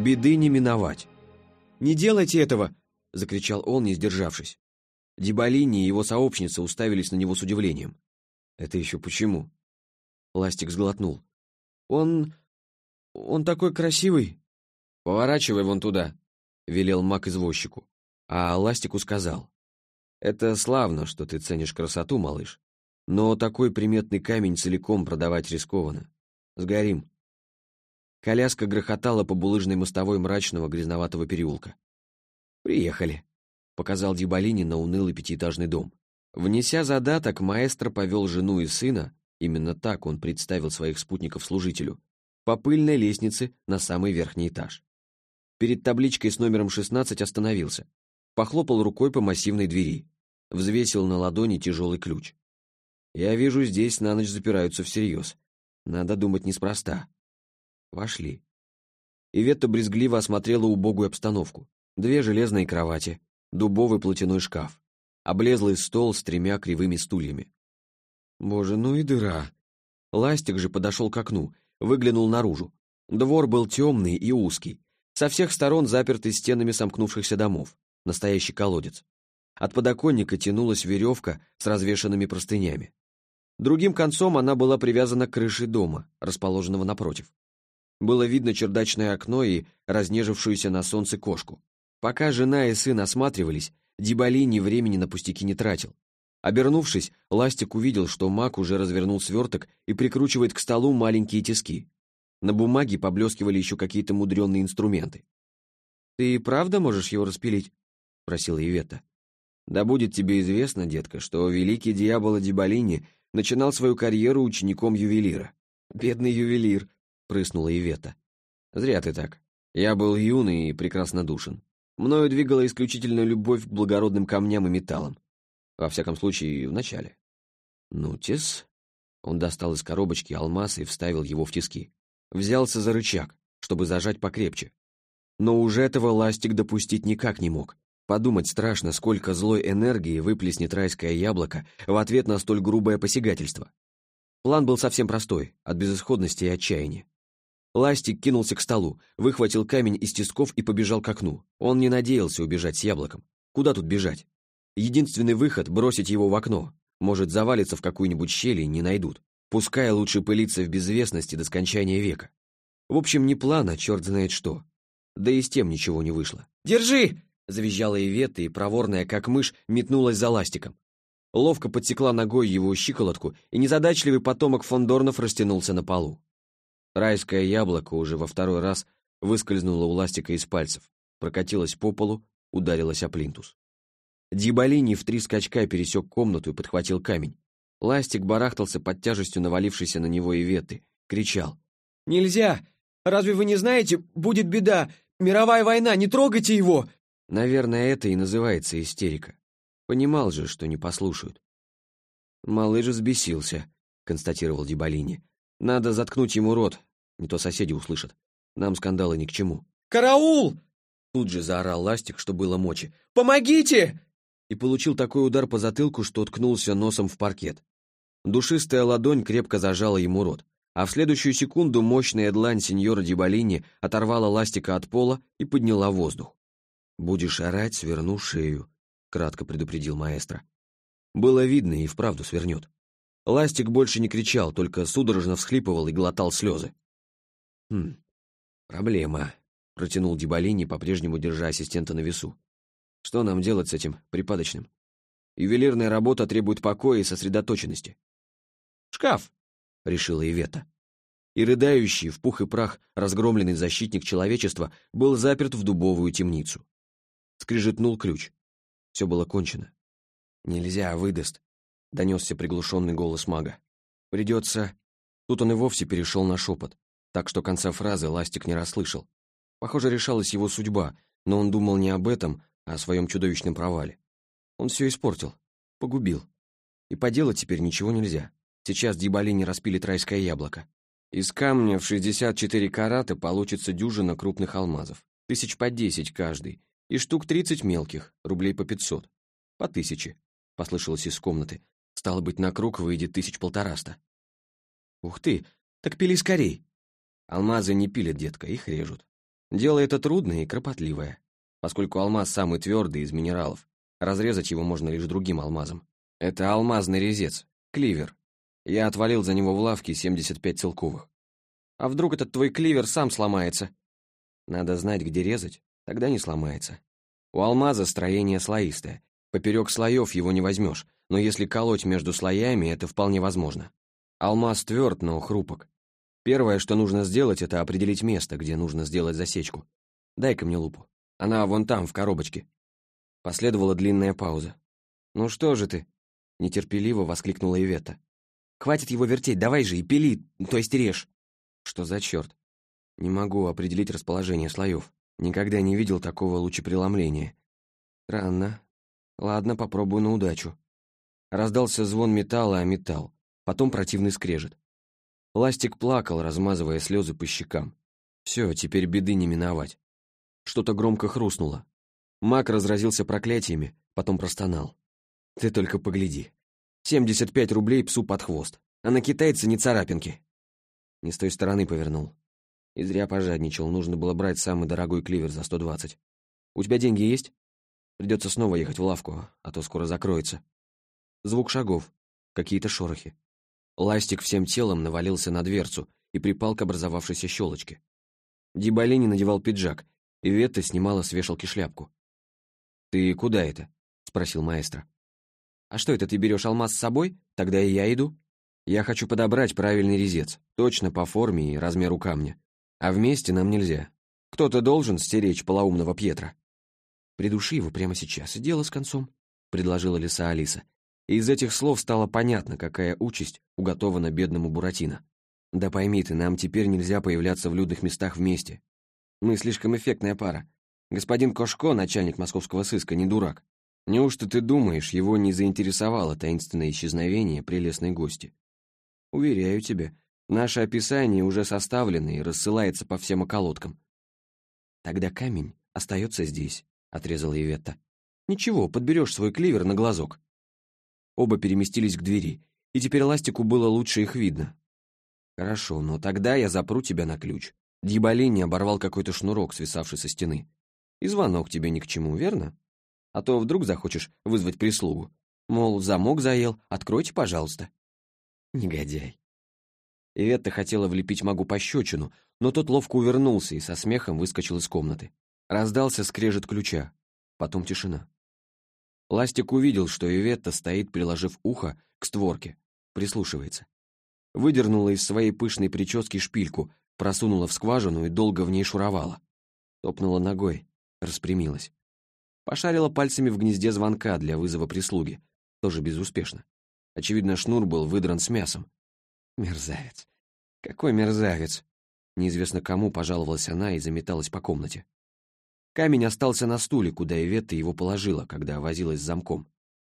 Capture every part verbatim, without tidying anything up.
беды не миновать. «Не делайте этого!» — закричал он, не сдержавшись. Диболини и его сообщница уставились на него с удивлением. «Это еще почему?» Ластик сглотнул. «Он... он такой красивый!» «Поворачивай вон туда!» — велел маг извозчику. А Ластику сказал: «Это славно, что ты ценишь красоту, малыш, но такой приметный камень целиком продавать рискованно. Сгорим». Коляска грохотала по булыжной мостовой мрачного грязноватого переулка. «Приехали», — показал Диболини на унылый пятиэтажный дом. Внеся задаток, маэстро повел жену и сына, именно так он представил своих спутников служителю, по пыльной лестнице на самый верхний этаж. Перед табличкой с номером шестнадцать остановился, похлопал рукой по массивной двери, взвесил на ладони тяжелый ключ. «Я вижу, здесь на ночь запираются всерьез. Надо думать неспроста». Вошли. Иветта брезгливо осмотрела убогую обстановку. Две железные кровати, дубовый платяной шкаф, облезлый стол с тремя кривыми стульями. Боже, ну и дыра. Ластик же подошел к окну, выглянул наружу. Двор был темный и узкий, со всех сторон запертый стенами сомкнувшихся домов, настоящий колодец. От подоконника тянулась веревка с развешанными простынями. Другим концом она была привязана к крыше дома, расположенного напротив. Было видно чердачное окно и разнежившуюся на солнце кошку. Пока жена и сын осматривались, Диболини времени на пустяки не тратил. Обернувшись, Ластик увидел, что маг уже развернул сверток и прикручивает к столу маленькие тиски. На бумаге поблескивали еще какие-то мудреные инструменты. «Ты правда можешь его распилить?» — просила Иветта. «Да будет тебе известно, детка, что великий дьявол Диболини начинал свою карьеру учеником ювелира». «Бедный ювелир», — прыснула Иветта. «Зря ты так. Я был юный и прекрасно душен. Мною двигала исключительно любовь к благородным камням и металлам. Во всяком случае, в начале». «Ну-тес». Он достал из коробочки алмаз и вставил его в тиски. Взялся за рычаг, чтобы зажать покрепче. Но уже этого Ластик допустить никак не мог. Подумать страшно, сколько злой энергии выплеснет райское яблоко в ответ на столь грубое посягательство. План был совсем простой, от безысходности и отчаяния. Ластик кинулся к столу, выхватил камень из тисков и побежал к окну. Он не надеялся убежать с яблоком. Куда тут бежать? Единственный выход — бросить его в окно. Может, завалится в какую-нибудь щель и не найдут. Пускай лучше пылиться в безвестности до скончания века. В общем, не план, а черт знает что. Да и с тем ничего не вышло. «Держи!» — завизжала Иветта и, проворная как мышь, метнулась за Ластиком. Ловко подсекла ногой его щиколотку, и незадачливый потомок фон Дорнов растянулся на полу. Райское яблоко уже во второй раз выскользнуло у Ластика из пальцев, прокатилось по полу, ударилось о плинтус. Диболини в три скачка пересек комнату и подхватил камень. Ластик барахтался под тяжестью навалившейся на него Иветты, кричал: «Нельзя! Разве вы не знаете? Будет беда! Мировая война! Не трогайте его!» Наверное, это и называется истерика. Понимал же, что не послушают. «Малыш взбесился», — констатировал Диболини. «Надо заткнуть ему рот, не то соседи услышат. Нам скандалы ни к чему». «Караул!» Тут же заорал Ластик, что было мочи. «Помогите!» И получил такой удар по затылку, что ткнулся носом в паркет. Душистая ладонь крепко зажала ему рот, а в следующую секунду мощная длань сеньора Диболини оторвала Ластика от пола и подняла в воздух. «Будешь орать, сверну шею», — кратко предупредил маэстро. Было видно, и вправду свернет. Ластик больше не кричал, только судорожно всхлипывал и глотал слезы. «Хм, проблема», — протянул Диболини, по-прежнему держа ассистента на весу. «Что нам делать с этим припадочным? Ювелирная работа требует покоя и сосредоточенности». «Шкаф», — решила Иветта. И рыдающий, в пух и прах, разгромленный защитник человечества был заперт в дубовую темницу. Скрижетнул ключ. Все было кончено. «Нельзя, выдаст», — донесся приглушенный голос мага. «Придется...» Тут он и вовсе перешел на шепот, так что конца фразы Ластик не расслышал. Похоже, решалась его судьба, но он думал не об этом, а о своем чудовищном провале. Он все испортил, погубил. И поделать теперь ничего нельзя. Сейчас Диболини распилит райское яблоко. Из камня в шестьдесят четыре карата получится дюжина крупных алмазов. Тысяч по десять каждый. И штук тридцать мелких, рублей по пятьсот. По тысяче, послышалось из комнаты. Стало быть, на круг выйдет тысяч полтораста. Ух ты, так пили скорей. Алмазы не пилят, детка, их режут. Дело это трудное и кропотливое, поскольку алмаз самый твердый из минералов. Разрезать его можно лишь другим алмазом. Это алмазный резец, кливер. Я отвалил за него в лавке семьдесят пять целковых. А вдруг этот твой кливер сам сломается? Надо знать, где резать, тогда не сломается. У алмаза строение слоистое. Поперек слоев его не возьмешь, но если колоть между слоями, это вполне возможно. Алмаз тверд, но хрупок. Первое, что нужно сделать, это определить место, где нужно сделать засечку. Дай-ка мне лупу. Она вон там, в коробочке. Последовала длинная пауза. «Ну что же ты?» — нетерпеливо воскликнула Иветта. «Хватит его вертеть, давай же и пили, то есть режь». «Что за черт? Не могу определить расположение слоев. Никогда не видел такого лучепреломления. Странно. Ладно, попробую на удачу». Раздался звон металла о металл, потом противный скрежет. Ластик плакал, размазывая слезы по щекам. Все, теперь беды не миновать. Что-то громко хрустнуло. Маг разразился проклятиями, потом простонал. «Ты только погляди. семьдесят пять рублей псу под хвост, а на китайца ни царапинки». Не с той стороны повернул. И зря пожадничал, нужно было брать самый дорогой кливер за сто двадцать. «У тебя деньги есть?» Придется снова ехать в лавку, а то скоро закроется. Звук шагов, какие-то шорохи. Ластик всем телом навалился на дверцу и припал к образовавшейся щелочке. Дибалини надевал пиджак, и Ветта снимала с вешалки шляпку. «Ты куда это?» — спросил маэстро. «А что это, ты берешь алмаз с собой? Тогда и я иду. Я хочу подобрать правильный резец, точно по форме и размеру камня. А вместе нам нельзя. Кто-то должен стеречь полоумного Пьетро». «Придуши его прямо сейчас, и дело с концом», — предложила лиса Алиса. И из этих слов стало понятно, какая участь уготована бедному Буратино. «Да пойми ты, нам теперь нельзя появляться в людных местах вместе. Мы слишком эффектная пара. Господин Кошко, начальник московского сыска, не дурак. Неужто ты думаешь, его не заинтересовало таинственное исчезновение прелестной гости? Уверяю тебя, наше описание уже составлено и рассылается по всем околоткам». «Тогда камень остается здесь», — отрезала Иветта. «Ничего, подберешь свой кливер на глазок». Оба переместились к двери, и теперь Ластику было лучше их видно. «Хорошо, но тогда я запру тебя на ключ». Дьяболини оборвал какой-то шнурок, свисавший со стены. «И звонок тебе ни к чему, верно? А то вдруг захочешь вызвать прислугу. Мол, замок заел, откройте, пожалуйста». Негодяй. Иветта хотела влепить магу пощечину, но тот ловко увернулся и со смехом выскочил из комнаты. Раздался скрежет ключа, потом тишина. Ластик увидел, что Иветта стоит, приложив ухо к створке, прислушивается. Выдернула из своей пышной прически шпильку, просунула в скважину и долго в ней шуровала. Топнула ногой, распрямилась. Пошарила пальцами в гнезде звонка для вызова прислуги, тоже безуспешно. Очевидно, шнур был выдран с мясом. Мерзавец. Какой мерзавец! Неизвестно кому пожаловалась она и заметалась по комнате. Камень остался на стуле, куда Иветта его положила, когда возилась с замком.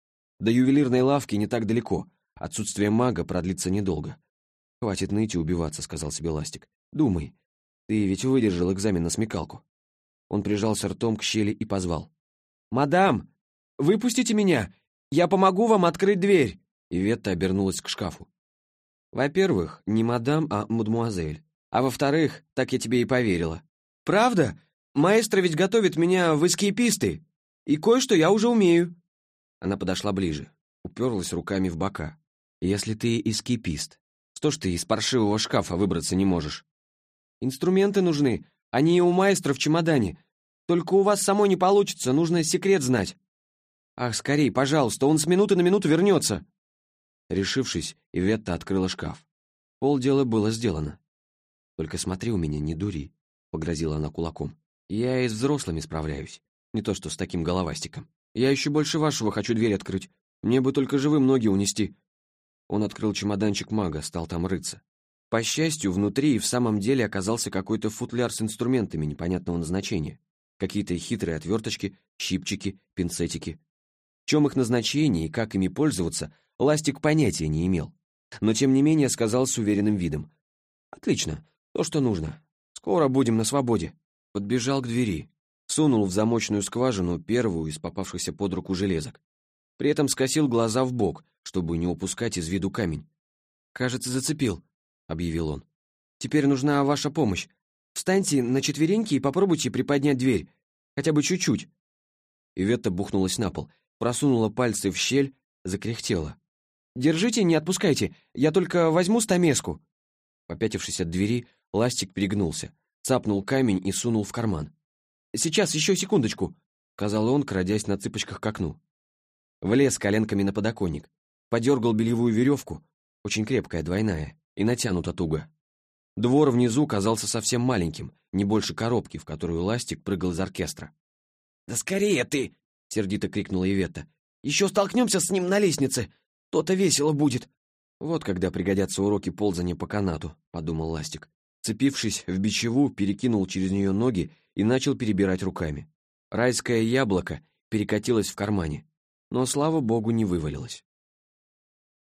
До ювелирной лавки не так далеко, отсутствие мага продлится недолго. «Хватит ныть и убиваться», — сказал себе Ластик. «Думай, ты ведь выдержал экзамен на смекалку». Он прижался ртом к щели и позвал. «Мадам, выпустите меня! Я помогу вам открыть дверь!» Иветта обернулась к шкафу. «Во-первых, не мадам, а мадмуазель. А во-вторых, так я тебе и поверила». «Правда? Маэстро ведь готовит меня в эскейписты, и кое-что я уже умею». Она подошла ближе, уперлась руками в бока. «Если ты эскейпист, что ж ты из паршивого шкафа выбраться не можешь?» «Инструменты нужны, они и у маэстро в чемодане. Только у вас самой не получится, нужно секрет знать». «Ах, скорей, пожалуйста, он с минуты на минуту вернется». Решившись, Иветта открыла шкаф. Полдела было сделано. «Только смотри у меня, не дури», — погрозила она кулаком. «Я и с взрослыми справляюсь, не то что с таким головастиком. Я еще больше вашего хочу дверь открыть, мне бы только живым ноги унести». Он открыл чемоданчик мага, стал там рыться. По счастью, внутри и в самом деле оказался какой-то футляр с инструментами непонятного назначения. Какие-то хитрые отверточки, щипчики, пинцетики. В чем их назначение и как ими пользоваться, Ластик понятия не имел. Но тем не менее сказал с уверенным видом. «Отлично, то, что нужно. Скоро будем на свободе». Подбежал к двери, сунул в замочную скважину первую из попавшихся под руку железок. При этом скосил глаза в бок, чтобы не упускать из виду камень. «Кажется, зацепил», — объявил он. «Теперь нужна ваша помощь. Встаньте на четвереньки и попробуйте приподнять дверь. Хотя бы чуть-чуть». Иветта бухнулась на пол, просунула пальцы в щель, закряхтела. «Держите, не отпускайте, я только возьму стамеску». Попятившись от двери, Ластик перегнулся, цапнул камень и сунул в карман. «Сейчас, еще секундочку», — сказал он, крадясь на цыпочках к окну. Влез коленками на подоконник, подергал бельевую веревку, очень крепкая, двойная, и натянута туго. Двор внизу казался совсем маленьким, не больше коробки, в которую Ластик прыгал из оркестра. «Да скорее ты!» — сердито крикнула Иветта. «Еще столкнемся с ним на лестнице! То-то весело будет!» «Вот когда пригодятся уроки ползания по канату», — подумал Ластик. Цепившись в бичеву, перекинул через нее ноги и начал перебирать руками. Райское яблоко перекатилось в кармане, но, слава богу, не вывалилось.